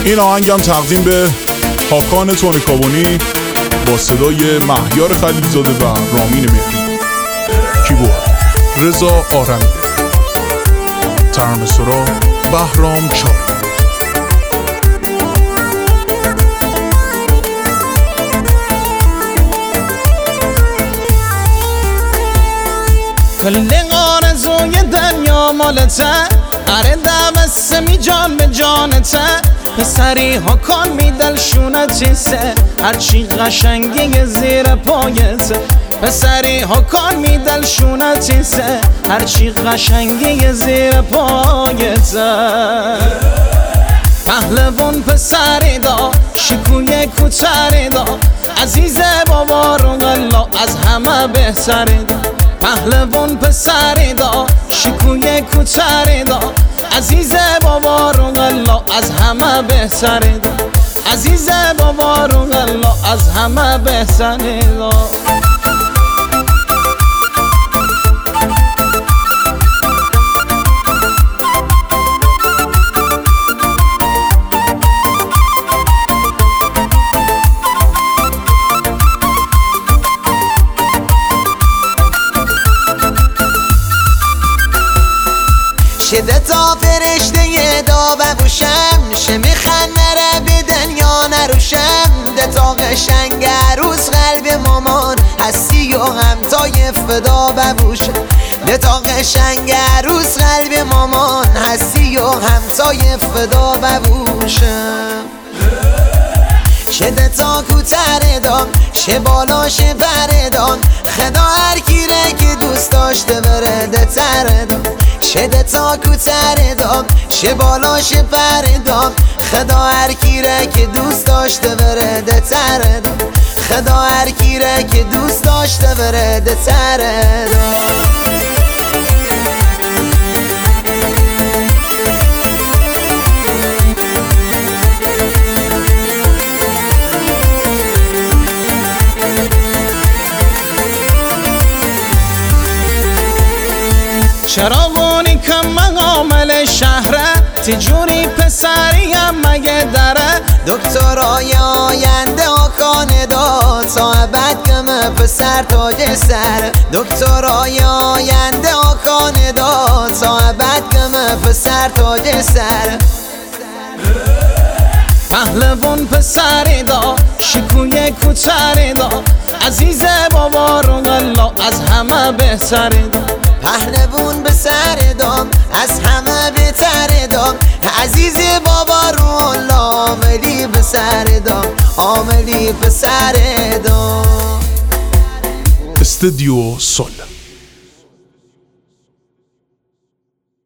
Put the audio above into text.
این آهنگم تقدیم به هاکان تونکابونی با صدای مهیار خلیلزاده و رامین مهری. کیبورد رضا آرمیده، ترانه سرا بهرام چاری. کل آرزوی دنیا مالته، اره دبستمی جان به جانته. پسری هاکان میدلشونتی سه، هرچی قشنگی زیر پایته. پسری هاکان میدلشونتی سه، هرچی قشنگی زیر پایته. پهلوان پسری دا، شکوی کوچری دا، عزیز بابا رو غلا از همه بهتری دا. پهلوان پسری دا، شکوی کوچری دا، عزیز بابا رو غلا از همه بهتری دا. عزیز بابا رو غلا از همه بهتری دا. شده تا فرشته دا ببوشم، شه میخن نره به دنیا نروشم. ده تا قشنگ عروس قلب مامان هستی و همتای فدا ببوشم. ده تا قشنگ عروس قلب مامان هستی و همتای فدا ببوشم. شده تا کوتر دام، شه بالا شه بردام، خدا هر کیره که دوست داشته برده تر دام. شده تا کوتر دام، شه بالا شه بردام، خدا هر کیره که دوست داشته برده تر دام. خدا هر کیره که دوست داشته برده تر دام. چراغونی کم مقامل شهره، تجوری پسریم مگه داره. دکترای آینده هاکان دا، تا ابد کم پسر تاج سر. دکترای آینده هاکان دا، تا ابد کم پسر تاج سر. پهلوان پسری دا، شکوی کوچری دا، عزیز بابا رو غلا از همه بهتری دا. پهلوان به سر دام، از همه بهتر دام، عزیز بابا رو عاملی به سر دام، عاملی به سر دام. استودیو سول.